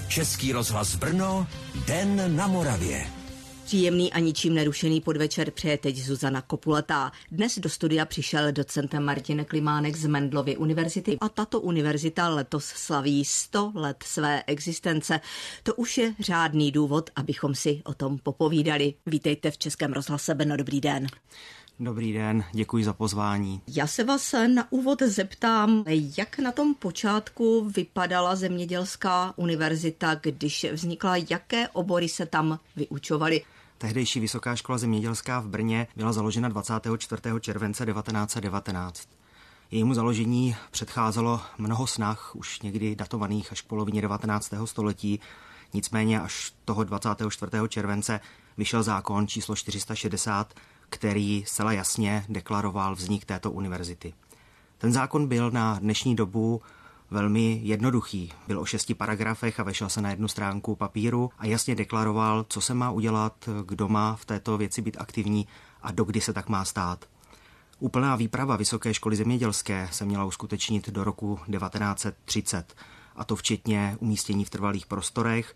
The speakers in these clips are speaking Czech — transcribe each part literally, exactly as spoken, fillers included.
Český rozhlas Brno, Den na Moravě. Příjemný a ničím nerušený podvečer přeje teď Zuzana Kopulatá. Dnes do studia přišel docent Martin Klimánek z Mendelovy univerzity a tato univerzita letos slaví sto let své existence. To už je řádný důvod, abychom si o tom popovídali. Vítejte v Českém rozhlase Brno, dobrý den. Dobrý den, děkuji za pozvání. Já se vás na úvod zeptám, jak na tom počátku vypadala Zemědělská univerzita, když vznikla, jaké obory se tam vyučovaly? Tehdejší Vysoká škola zemědělská v Brně byla založena dvacátého čtvrtého července devatenáct set devatenáct. Jejímu založení předcházelo mnoho snah, už někdy datovaných až k polovině devatenáctého století. Nicméně až toho dvacátého čtvrtého července vyšel zákon číslo čtyři sta šedesát, který zcela jasně deklaroval vznik této univerzity. Ten zákon byl na dnešní dobu velmi jednoduchý. Byl o šesti paragrafech a vešel se na jednu stránku papíru a jasně deklaroval, co se má udělat, kdo má v této věci být aktivní a dokdy se tak má stát. Úplná výprava Vysoké školy zemědělské se měla uskutečnit do roku devatenáct set třicet, a to včetně umístění v trvalých prostorech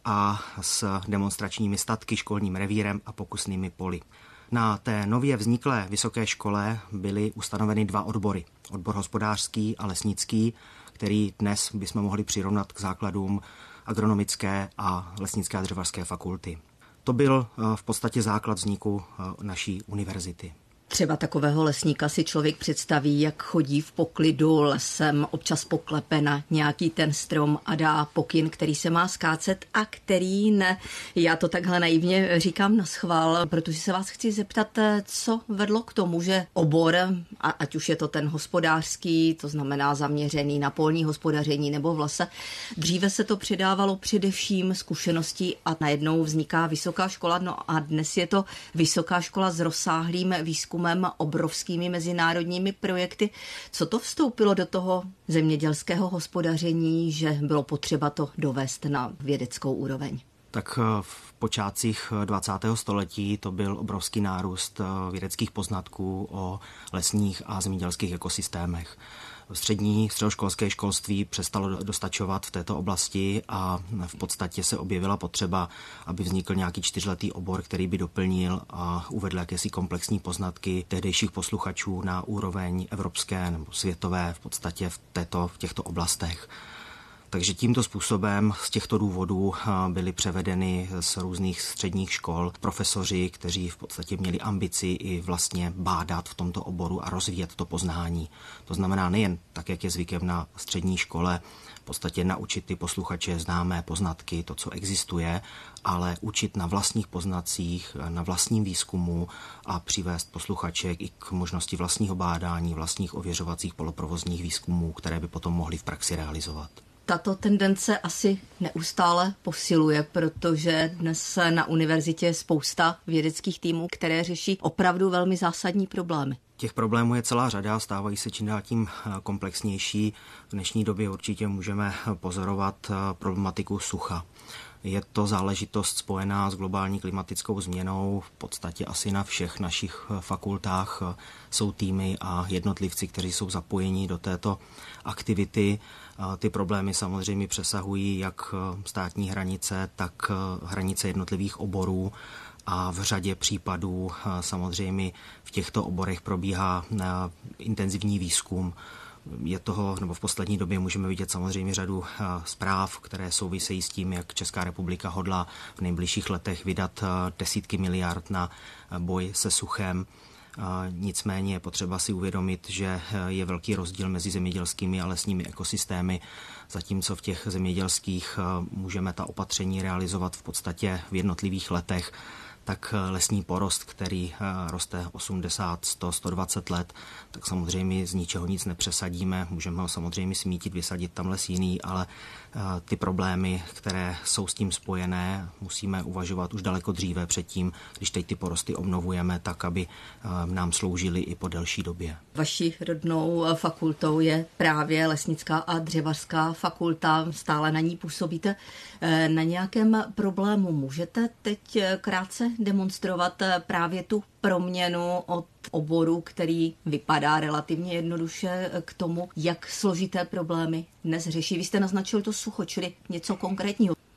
a s demonstračními statky, školním revírem a pokusnými poli. Na té nově vzniklé vysoké škole byly ustanoveny dva odbory. Odbor hospodářský a lesnický, který dnes bychom mohli přirovnat k základům agronomické a lesnické a dřevařské fakulty. To byl v podstatě základ vzniku naší univerzity. Třeba takového lesníka si člověk představí, jak chodí v poklidu lesem, občas poklepe na nějaký ten strom a dá pokyn, který se má skácet a který ne. Já to takhle naivně říkám naschvál, protože se vás chci zeptat, co vedlo k tomu, že obor, ať už je to ten hospodářský, to znamená zaměřený na polní hospodaření nebo v lese, dříve se to předávalo především zkušeností a najednou vzniká vysoká škola, no a dnes je to vysoká škola s rozsáhlým výzkumem, obrovskými mezinárodními projekty. Co to vstoupilo do toho zemědělského hospodaření, že bylo potřeba to dovést na vědeckou úroveň? Tak v počátcích dvacátého století to byl obrovský nárůst vědeckých poznatků o lesních a zemědělských ekosystémech. Střední středoškolské školství přestalo dostačovat v této oblasti a v podstatě se objevila potřeba, aby vznikl nějaký čtyřletý obor, který by doplnil a uvedl jakési komplexní poznatky tehdejších posluchačů na úroveň evropské nebo světové v podstatě v, této, v těchto oblastech. Takže tímto způsobem z těchto důvodů byly převedeny z různých středních škol profesoři, kteří v podstatě měli ambici i vlastně bádat v tomto oboru a rozvíjet to poznání. To znamená nejen tak, jak je zvykem na střední škole, v podstatě naučit ty posluchače známé poznatky, to, co existuje, ale učit na vlastních poznatcích, na vlastním výzkumu a přivést posluchače i k možnosti vlastního bádání, vlastních ověřovacích poloprovozních výzkumů, které by potom mohli v praxi realizovat. Tato tendence asi neustále posiluje, protože dnes na univerzitě je spousta vědeckých týmů, které řeší opravdu velmi zásadní problémy. Těch problémů je celá řada, stávají se čím dál tím komplexnější. V dnešní době určitě můžeme pozorovat problematiku sucha. Je to záležitost spojená s globální klimatickou změnou. V podstatě asi na všech našich fakultách jsou týmy a jednotlivci, kteří jsou zapojeni do této aktivity. Ty problémy samozřejmě přesahují jak státní hranice, tak hranice jednotlivých oborů a v řadě případů samozřejmě v těchto oborech probíhá intenzivní výzkum. Je toho, nebo v poslední době můžeme vidět samozřejmě řadu zpráv, které souvisejí s tím, jak Česká republika hodlá v nejbližších letech vydat desítky miliard na boj se suchem. Nicméně je potřeba si uvědomit, že je velký rozdíl mezi zemědělskými a lesními ekosystémy, zatímco v těch zemědělských můžeme ta opatření realizovat v podstatě v jednotlivých letech, tak lesní porost, který roste osmdesát, sto, sto dvacet let, tak samozřejmě z ničeho nic nepřesadíme. Můžeme ho samozřejmě smítit, vysadit tam les jiný, ale ty problémy, které jsou s tím spojené, musíme uvažovat už daleko dříve předtím, když teď ty porosty obnovujeme, tak, aby nám sloužily i po delší době. Vaší rodnou fakultou je právě lesnická a dřevařská fakulta. Stále na ní působíte. Na nějakém problému můžete teď krátce demonstrovat právě tu proměnu od oboru, který vypadá relativně jednoduše, k tomu, jak složité problémy dnes řeší? Vy jste naznačil to sucho, čili něco konkrétního.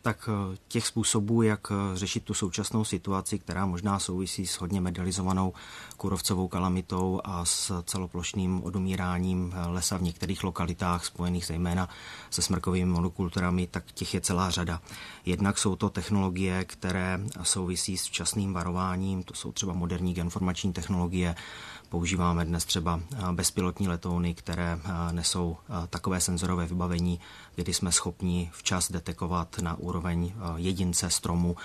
Tak těch způsobů, jak řešit tu současnou situaci, která možná souvisí s hodně medializovanou kůrovcovou kalamitou a s celoplošným odumíráním lesa v některých lokalitách spojených zejména se smrkovými monokulturami, tak těch je celá řada. Jednak jsou to technologie, které souvisí s včasným varováním, to jsou třeba moderní geoinformační technologie. Používáme dnes třeba bezpilotní letouny, které nesou takové senzorové vybavení, kdy jsme schopni včas detekovat na úroveň jedince stromu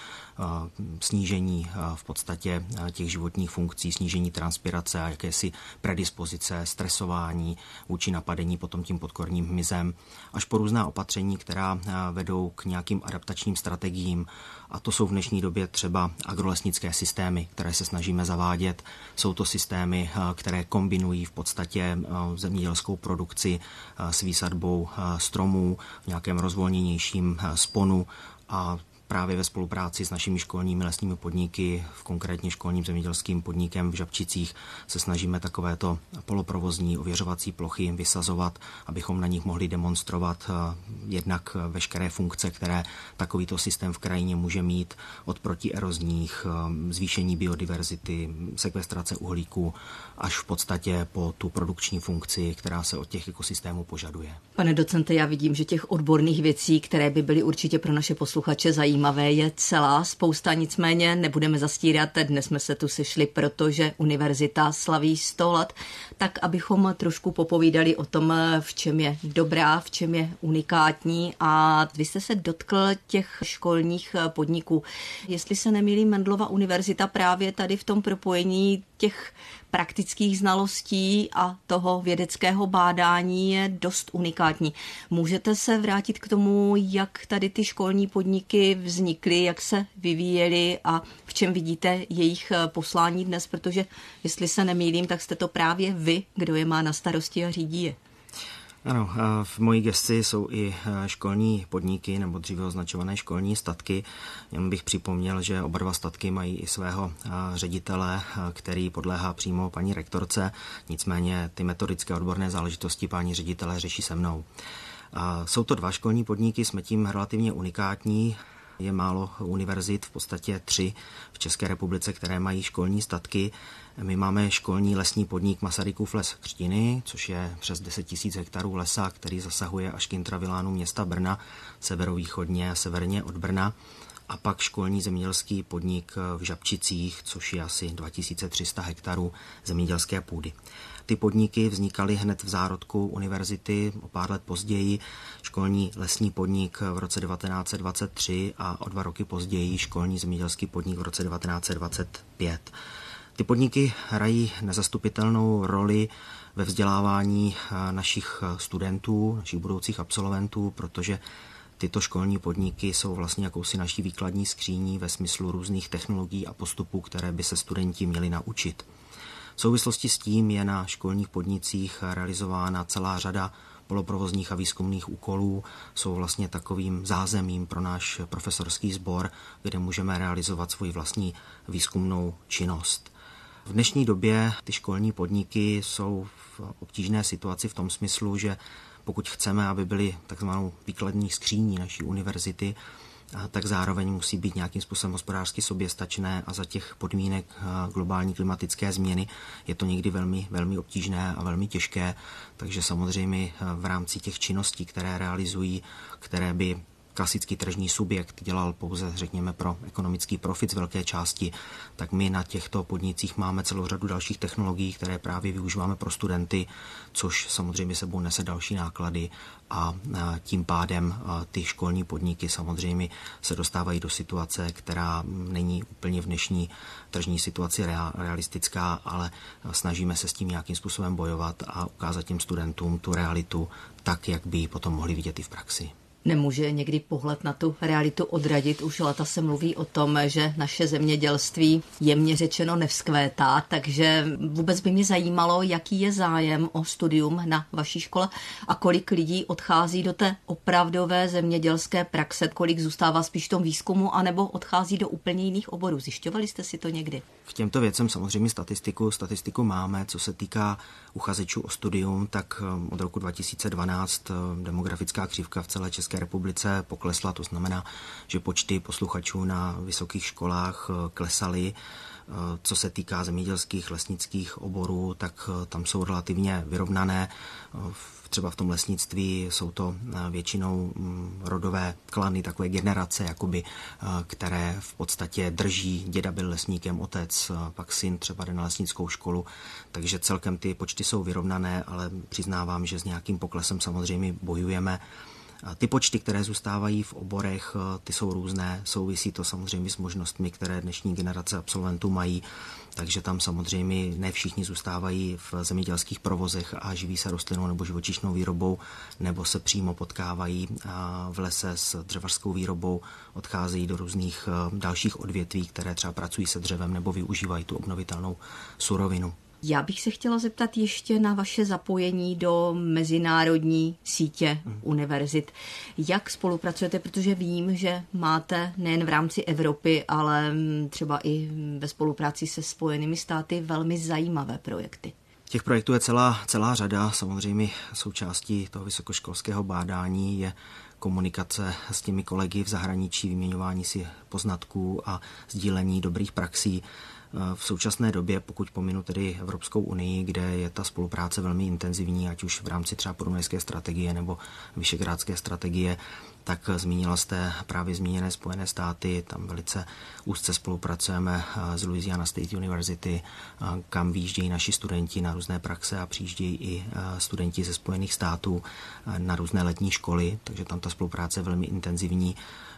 snížení v podstatě těch životních funkcí, snížení transpirace a jakési predispozice, stresování vůči napadení potom tím podkorním hmyzem, až po různá opatření, která vedou k nějakým adaptačním strategiím. A to jsou v dnešní době třeba agrolesnické systémy, které se snažíme zavádět. Jsou to systémy, které kombinují v podstatě zemědělskou produkci s výsadbou stromů v nějakém rozvolněnějším sponu a právě ve spolupráci s našimi školními lesními podniky, konkrétně školním zemědělským podnikem v Žabčicích, se snažíme takovéto poloprovozní ověřovací plochy vysazovat, abychom na nich mohli demonstrovat jednak veškeré funkce, které takovýto systém v krajině může mít, od protierozních, zvýšení biodiverzity, sekvestrace uhlíku, až v podstatě po tu produkční funkci, která se od těch ekosystémů požaduje. Pane docente, já vidím, že těch odborných věcí, které by byly určitě pro naše posluchače zajímavé, je celá spousta, nicméně nebudeme zastírat, dnes jsme se tu sešli, protože univerzita slaví sto let, tak abychom trošku popovídali o tom, v čem je dobrá, v čem je unikátní, a vy jste se dotkl těch školních podniků. Jestli se nemýlím, Mendelova univerzita právě tady v tom propojení těch praktických znalostí a toho vědeckého bádání je dost unikátní. Můžete se vrátit k tomu, jak tady ty školní podniky vznikly, jak se vyvíjely a v čem vidíte jejich poslání dnes, protože jestli se nemýlím, tak jste to právě vy, kdo je má na starosti a řídí je. Ano, v mojí gesci jsou i školní podniky, nebo dříve označované školní statky. Jen bych připomněl, že oba dva statky mají i svého ředitele, který podléhá přímo paní rektorce, nicméně ty metodické odborné záležitosti paní ředitele řeší se mnou. Jsou to dva školní podniky, jsme tím relativně unikátní. Je málo univerzit, v podstatě tři v České republice, které mají školní statky. My máme školní lesní podnik Masarykův les Křtiny, což je přes deset tisíc hektarů lesa, který zasahuje až k intravilánu města Brna, severovýchodně a severně od Brna. A pak školní zemědělský podnik v Žabčicích, což je asi dva tisíce tři sta hektarů zemědělské půdy. Ty podniky vznikaly hned v zárodku univerzity, o pár let později školní lesní podnik v roce devatenáct set dvacet tři a o dva roky později školní zemědělský podnik v roce devatenáct set dvacet pět. Ty podniky hrají nezastupitelnou roli ve vzdělávání našich studentů, našich budoucích absolventů, protože tyto školní podniky jsou vlastně jakousi naší výkladní skříní ve smyslu různých technologií a postupů, které by se studenti měli naučit. V souvislosti s tím je na školních podnicích realizována celá řada poloprovozních a výzkumných úkolů, jsou vlastně takovým zázemím pro náš profesorský sbor, kde můžeme realizovat svoji vlastní výzkumnou činnost. V dnešní době ty školní podniky jsou v obtížné situaci v tom smyslu, že pokud chceme, aby byly takzvanou výkladní skříní naší univerzity, tak zároveň musí být nějakým způsobem hospodářsky soběstačné a za těch podmínek globální klimatické změny je to někdy velmi, velmi obtížné a velmi těžké, takže samozřejmě v rámci těch činností, které realizují, které by klasický tržní subjekt dělal pouze, řekněme, pro ekonomický profit z velké části, tak my na těchto podnicích máme celou řadu dalších technologií, které právě využíváme pro studenty, což samozřejmě sebou nese další náklady a tím pádem ty školní podniky samozřejmě se dostávají do situace, která není úplně v dnešní tržní situaci realistická, ale snažíme se s tím nějakým způsobem bojovat a ukázat těm studentům tu realitu tak, jak by ji potom mohli vidět i v praxi. Nemůže někdy pohled na tu realitu odradit. Už léta se mluví o tom, že naše zemědělství jemně řečeno nevzkvétá, takže vůbec by mě zajímalo, jaký je zájem o studium na vaší škole a kolik lidí odchází do té opravdové zemědělské praxe, kolik zůstává spíš v tom výzkumu, anebo odchází do úplně jiných oborů. Zjišťovali jste si to někdy? K těmto věcem samozřejmě statistiku, statistiku máme. Co se týká uchazečů o studium, tak od roku dva tisíce dvanáct demografická křivka v celé České České republice poklesla, to znamená, že počty posluchačů na vysokých školách klesaly. Co se týká zemědělských, lesnických oborů, tak tam jsou relativně vyrovnané. Třeba v tom lesnictví jsou to většinou rodové klany, takové generace, jakoby, které v podstatě drží. Děda byl lesníkem, otec, pak syn třeba jde na lesnickou školu. Takže celkem ty počty jsou vyrovnané, ale přiznávám, že s nějakým poklesem samozřejmě bojujeme. Ty počty, které zůstávají v oborech, ty jsou různé, souvisí to samozřejmě s možnostmi, které dnešní generace absolventů mají, takže tam samozřejmě ne všichni zůstávají v zemědělských provozech a živí se rostlinnou nebo živočišnou výrobou, nebo se přímo potkávají v lese s dřevařskou výrobou, odcházejí do různých dalších odvětví, které třeba pracují se dřevem nebo využívají tu obnovitelnou surovinu. Já bych se chtěla zeptat ještě na vaše zapojení do mezinárodní sítě hmm. univerzit. Jak spolupracujete, protože vím, že máte nejen v rámci Evropy, ale třeba i ve spolupráci se Spojenými státy velmi zajímavé projekty. Těch projektů je celá, celá řada. Samozřejmě součástí toho vysokoškolského bádání je komunikace s těmi kolegy v zahraničí, vyměňování si poznatků a sdílení dobrých praxí. V současné době, pokud pominu tedy Evropskou unii, kde je ta spolupráce velmi intenzivní, ať už v rámci třeba podunajské strategie nebo visegrádské strategie, tak zmínila jste právě zmíněné Spojené státy, tam velice úzce spolupracujeme s Louisiana State University, kam výjíždějí naši studenti na různé praxe a přijíždějí i studenti ze Spojených států na různé letní školy, takže tam ta spolupráce je velmi intenzivní.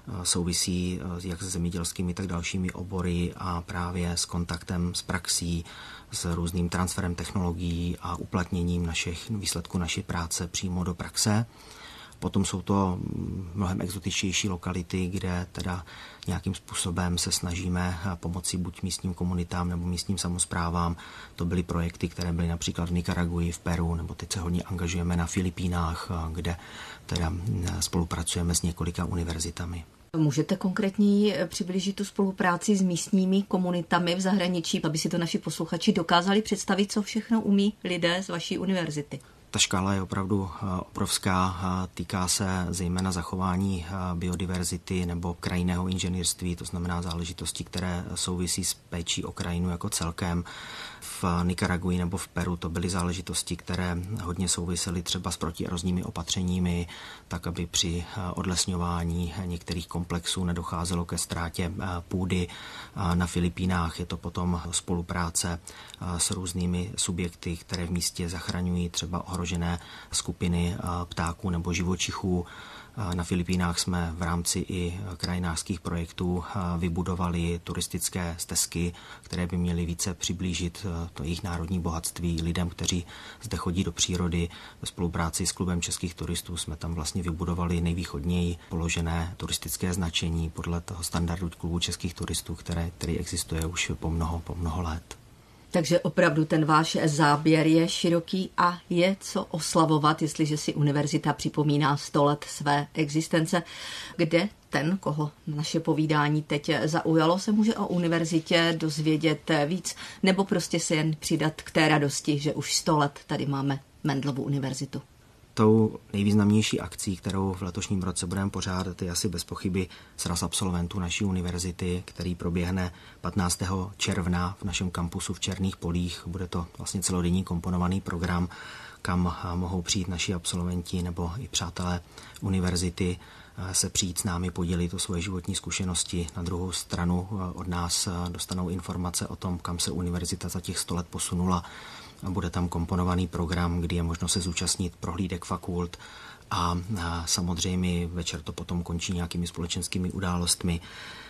Souvisí jak s zemědělskými, tak dalšími obory a právě s kontaktem s praxí, s různým transferem technologií a uplatněním našich výsledků naší práce přímo do praxe. Potom jsou to mnohem exotičtější lokality, kde teda nějakým způsobem se snažíme pomoci buď místním komunitám nebo místním samosprávám. To byly projekty, které byly například v Nikaragui, v Peru, nebo teď se hodně angažujeme na Filipínách, kde teda spolupracujeme s několika univerzitami. Můžete konkrétněji přiblížit tu spolupráci s místními komunitami v zahraničí, aby si to naši posluchači dokázali představit, co všechno umí lidé z vaší univerzity? Ta škála je opravdu obrovská, týká se zejména zachování biodiverzity nebo krajinného inženýrství, to znamená záležitosti, které souvisí s péčí o krajinu jako celkem. V Nikaragui nebo v Peru to byly záležitosti, které hodně souvisely třeba s protierozními opatřeními, tak aby při odlesňování některých komplexů nedocházelo ke ztrátě půdy. Na Filipínách je to potom spolupráce s různými subjekty, které v místě zachraňují třeba ohrožené skupiny ptáků nebo živočichů. Na Filipínách jsme v rámci i krajinářských projektů vybudovali turistické stezky, které by měly více přiblížit to jejich národní bohatství lidem, kteří zde chodí do přírody. Ve spolupráci s klubem českých turistů jsme tam vlastně vybudovali nejvýchodněji položené turistické značení podle toho standardu klubu českých turistů, které, který existuje už po mnoho, po mnoho let. Takže opravdu ten váš záběr je široký a je co oslavovat, jestliže si univerzita připomíná sto let své existence. Kde ten, koho naše povídání teď zaujalo, se může o univerzitě dozvědět víc, nebo prostě se jen přidat k té radosti, že už sto let tady máme Mendelovu univerzitu? Tou nejvýznamnější akcí, kterou v letošním roce budeme pořádat, je asi bez pochyby sraz absolventů naší univerzity, který proběhne patnáctého června v našem kampusu v Černých Polích. Bude to vlastně celodenní komponovaný program, kam mohou přijít naši absolventi nebo i přátelé univerzity se přijít s námi podělit o svoje životní zkušenosti. Na druhou stranu od nás dostanou informace o tom, kam se univerzita za těch sto let posunula. Bude tam komponovaný program, kdy je možno se zúčastnit prohlídek fakult a samozřejmě večer to potom končí nějakými společenskými událostmi.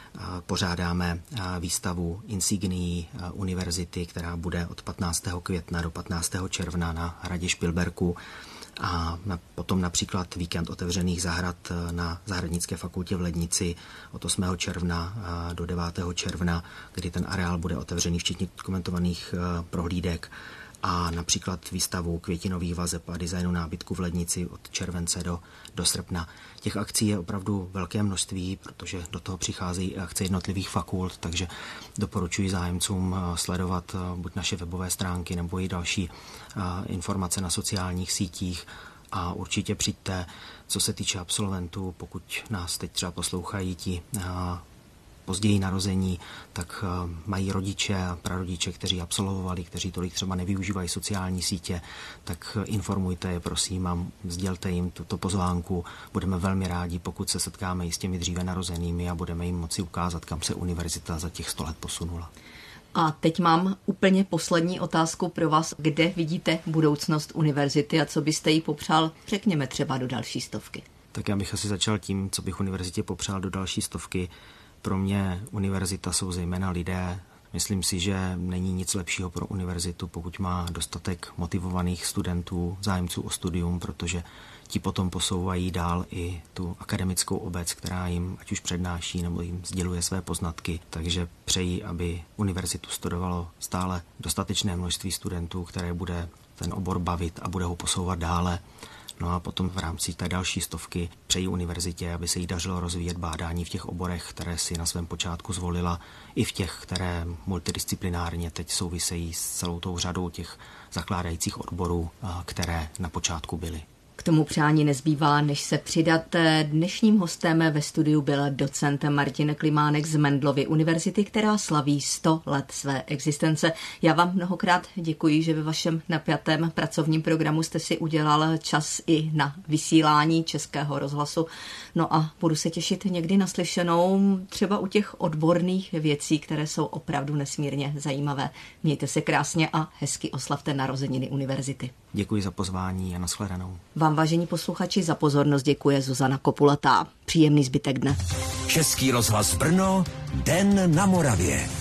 Pořádáme výstavu insignií univerzity, která bude od patnáctého května do patnáctého června na hradě Špilberku. A na, potom například víkend otevřených zahrad na Zahradnické fakultě v Lednici od osmého června do devátého června, kdy ten areál bude otevřený včetně komentovaných prohlídek. A například výstavu květinových vazeb a designu nábytku v Lednici od července do, do srpna. Těch akcí je opravdu velké množství, protože do toho přicházejí akce jednotlivých fakult, takže doporučuji zájemcům sledovat buď naše webové stránky nebo i další informace na sociálních sítích a určitě přijďte. Co se týče absolventů, pokud nás teď třeba poslouchají ti později narození, tak mají rodiče a prarodiče, kteří absolvovali, kteří tolik třeba nevyužívají sociální sítě, tak informujte je, prosím, a sdělte jim tuto pozvánku. Budeme velmi rádi, pokud se setkáme i s těmi dříve narozenými a budeme jim moci ukázat, kam se univerzita za těch sto let posunula. A teď mám úplně poslední otázku pro vás. Kde vidíte budoucnost univerzity a co byste jí popřál, řekněme třeba do další stovky? Tak já bych asi začal tím, co bych univerzitě popřál do další stovky. Pro mě univerzita jsou zejména lidé. Myslím si, že není nic lepšího pro univerzitu, pokud má dostatek motivovaných studentů, zájemců o studium, protože ti potom posouvají dál i tu akademickou obec, která jim ať už přednáší nebo jim sděluje své poznatky. Takže přeji, aby univerzitu studovalo stále dostatečné množství studentů, které bude ten obor bavit a bude ho posouvat dále. No a potom v rámci té další stovky přeji univerzitě, aby se jí dařilo rozvíjet bádání v těch oborech, které si na svém počátku zvolila, i v těch, které multidisciplinárně teď souvisejí s celou tou řadou těch zakládajících odborů, které na počátku byly. K tomu přání nezbývá, než se přidat. Dnešním hostem ve studiu byl docent Martin Klimánek z Mendelovy univerzity, která slaví sto let své existence. Já vám mnohokrát děkuji, že ve vašem napjatém pracovním programu jste si udělal čas i na vysílání Českého rozhlasu. No a budu se těšit někdy na slyšenou, třeba u těch odborných věcí, které jsou opravdu nesmírně zajímavé. Mějte se krásně a hezky oslavte narozeniny univerzity. Děkuji za pozvání a nashledanou. Vám, vážení posluchači, za pozornost děkuje Zuzana Kopulatá. Příjemný zbytek dne. Český rozhlas Brno, Den na Moravě.